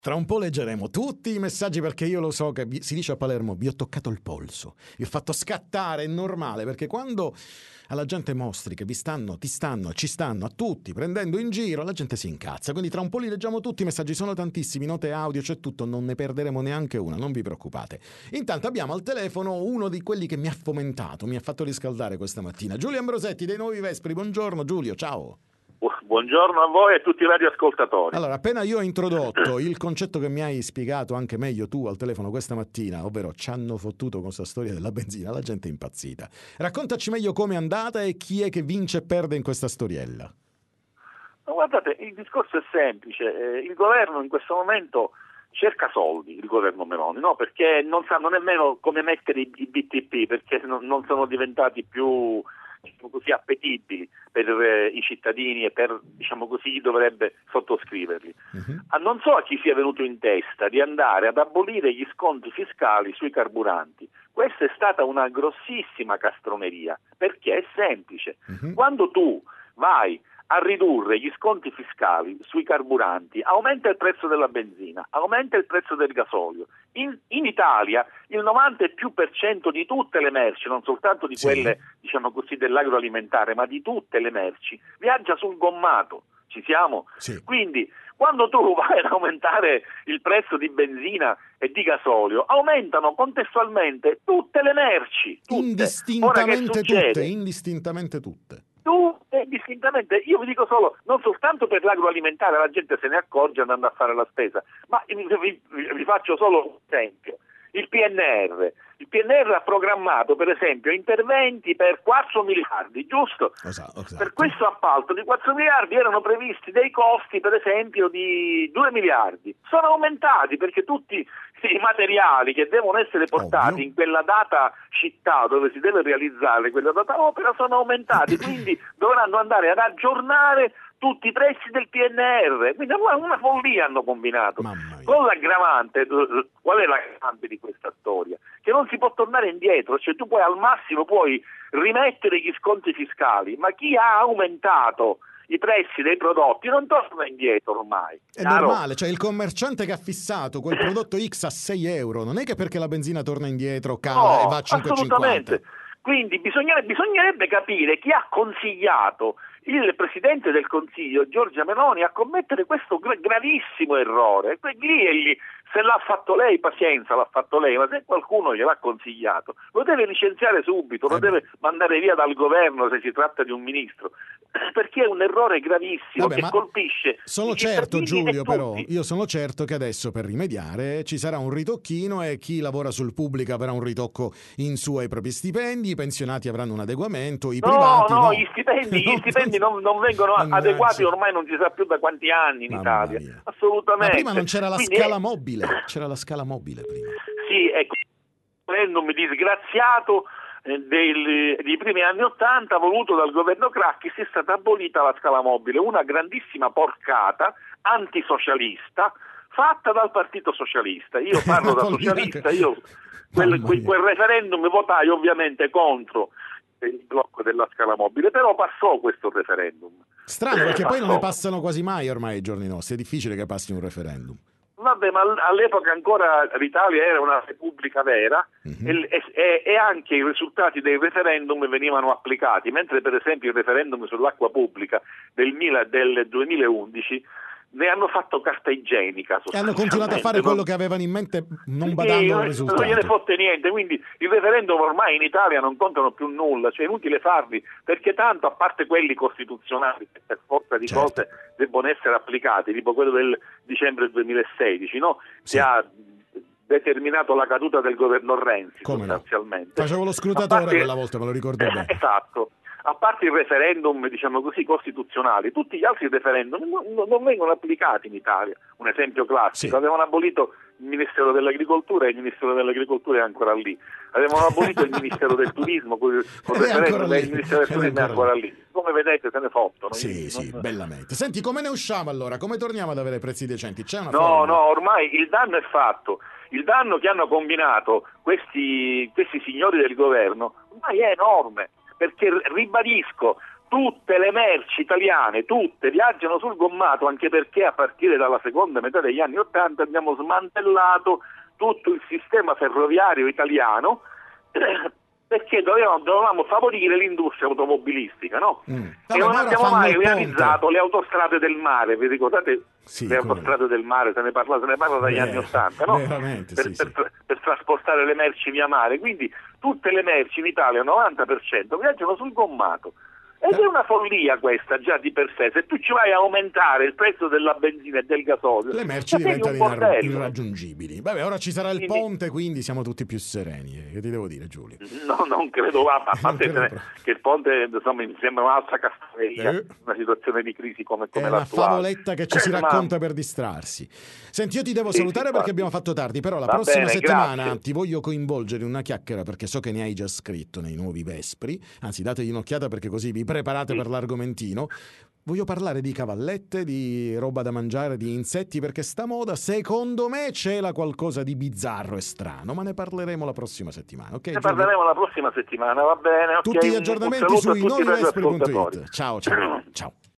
Tra un po' leggeremo tutti i messaggi, perché io lo so che si dice a Palermo: vi ho toccato il polso, vi ho fatto scattare. È normale, perché quando alla gente mostri che vi stanno, ti stanno, ci stanno, a tutti, prendendo in giro, la gente si incazza. Quindi tra un po' li leggiamo tutti, i messaggi sono tantissimi, note audio, c'è tutto, non ne perderemo neanche una, non vi preoccupate. Intanto abbiamo al telefono uno di quelli che mi ha fomentato, mi ha fatto riscaldare questa mattina, Giulio Ambrosetti dei Nuovi Vespri. Buongiorno Giulio, ciao. Buongiorno a voi e a tutti i radioascoltatori. Allora, appena io ho introdotto il concetto che mi hai spiegato anche meglio tu al telefono questa mattina, ovvero ci hanno fottuto con questa storia della benzina, la gente è impazzita. Raccontaci meglio com'è andata e chi è che vince e perde in questa storiella. Ma guardate, il discorso è semplice. Il governo in questo momento cerca soldi, il governo Meloni, no? Perché non sanno nemmeno come mettere i BTP, perché non sono diventati più, diciamo così, appetibili per i cittadini e per, diciamo così, chi dovrebbe sottoscriverli. Non so a chi sia venuto in testa di andare ad abolire gli sconti fiscali sui carburanti. Questa è stata una grossissima castroneria, perché è semplice. Quando tu vai a ridurre gli sconti fiscali sui carburanti, aumenta il prezzo della benzina, aumenta il prezzo del gasolio. In Italia il 90 e più per cento di tutte le merci, non soltanto di quelle, diciamo così, dell'agroalimentare, ma di tutte le merci, viaggia sul gommato. Ci siamo? Sì. Quindi quando tu vai ad aumentare il prezzo di benzina e di gasolio, aumentano contestualmente tutte le merci. Indistintamente tutte. Distintamente, io vi dico solo, non soltanto per l'agroalimentare, la gente se ne accorge andando a fare la spesa, ma vi faccio solo un esempio. Il PNR ha programmato, per esempio, interventi per 4 miliardi, giusto? Esatto. Per questo appalto di 4 miliardi erano previsti dei costi, per esempio, di 2 miliardi. Sono aumentati perché tutti i materiali che devono essere portati in quella data città dove si deve realizzare quella data opera sono aumentati, quindi dovranno andare ad aggiornare tutti i prezzi del PNR. Quindi una follia hanno combinato. Con l'aggravante, qual è l'aggravante di questa storia? Che non si può tornare indietro, cioè tu al massimo puoi rimettere gli sconti fiscali, ma chi ha aumentato i prezzi dei prodotti non torna indietro ormai. È normale, cioè il commerciante che ha fissato quel prodotto X a 6 euro, non è che perché la benzina torna indietro cala e va a 5,50. Assolutamente. Quindi bisognerebbe capire chi ha consigliato il Presidente del Consiglio, Giorgia Meloni, a commettere questo gravissimo errore. Lì, se l'ha fatto lei, pazienza, l'ha fatto lei, ma se qualcuno gliel'ha consigliato, lo deve licenziare subito, lo deve mandare via dal governo se si tratta di un ministro, perché è un errore gravissimo che colpisce. Sono certo, Giulio, però, io sono certo che adesso per rimediare ci sarà un ritocchino e chi lavora sul pubblico avrà un ritocco in su ai propri stipendi, i pensionati avranno un adeguamento, i privati no. Gli stipendi non vengono adeguati ormai non si sa più da quanti anni in Italia. Mia. Assolutamente. Ma prima non c'era la scala mobile, c'era la scala mobile prima. Sì, ecco, il referendum disgraziato dei primi anni '80 voluto dal governo Craxi, è stata abolita la scala mobile, una grandissima porcata antisocialista fatta dal Partito Socialista. Io parlo da socialista, quel referendum votai ovviamente contro il blocco della scala mobile, però passò questo referendum. Strano, perché poi non ne passano quasi mai ormai ai giorni nostri, è difficile che passi un referendum. Vabbè, ma all'epoca ancora l'Italia era una repubblica vera e anche i risultati dei referendum venivano applicati, mentre per esempio il referendum sull'acqua pubblica del 2011 ne hanno fatto carta igienica. E hanno continuato a fare quello che avevano in mente, non badando al risultato. Non gliene fotte niente, quindi il referendum ormai in Italia non contano più nulla, cioè è inutile farli, perché tanto, a parte quelli costituzionali che per forza di cose debbono essere applicati, tipo quello del dicembre 2016, no? Sì. Che ha determinato la caduta del governo Renzi, sostanzialmente. No? Facevo lo scrutatore quella volta, me lo ricordo bene. Esatto. A parte il referendum, diciamo così, costituzionali, tutti gli altri referendum non vengono applicati in Italia. Un esempio classico, avevano abolito il Ministero dell'Agricoltura e il Ministero dell'Agricoltura è ancora lì. Avevano abolito il Ministero del Turismo con il referendum e il Ministero del Turismo è ancora lì. Come vedete se ne fottono. Bellamente. Senti, come ne usciamo allora? Come torniamo ad avere prezzi decenti? C'è una No, ormai il danno è fatto. Il danno che hanno combinato questi signori del governo ormai è enorme. Perché, ribadisco, tutte le merci italiane, tutte, viaggiano sul gommato, anche perché a partire dalla seconda metà degli anni '80 abbiamo smantellato tutto il sistema ferroviario italiano perché dovevamo favorire l'industria automobilistica, no? E non abbiamo mai realizzato le autostrade del mare, vi ricordate? Sì, le autostrade del mare, se ne parla dagli anni '80, no? Per trasportare le merci via mare, quindi tutte le merci in Italia, il 90%, viaggiano sul gommato. Ed è una follia questa già di per sé. Se tu ci vai a aumentare il prezzo della benzina e del gasolio, le merci diventano irraggiungibili. Vabbè, ora ci sarà il ponte, quindi siamo tutti più sereni. Che ti devo dire, Giulio? No, non credo, che il ponte, insomma, mi sembra un'altra castroneria, una situazione di crisi come è l'attuale. È una favoletta che ci si racconta per distrarsi. Senti, io ti devo salutare perché abbiamo fatto tardi, però la prossima settimana ti voglio coinvolgere in una chiacchiera, perché so che ne hai già scritto nei nuovi Vespri, anzi dategli un'occhiata perché così vi preparate per l'argomentino. Voglio parlare di cavallette, di roba da mangiare, di insetti, perché sta moda secondo me cela qualcosa di bizzarro e strano, ma ne parleremo la prossima settimana, ok? Parleremo la prossima settimana, va bene? Tutti gli aggiornamenti su inovivespri.it. Ciao.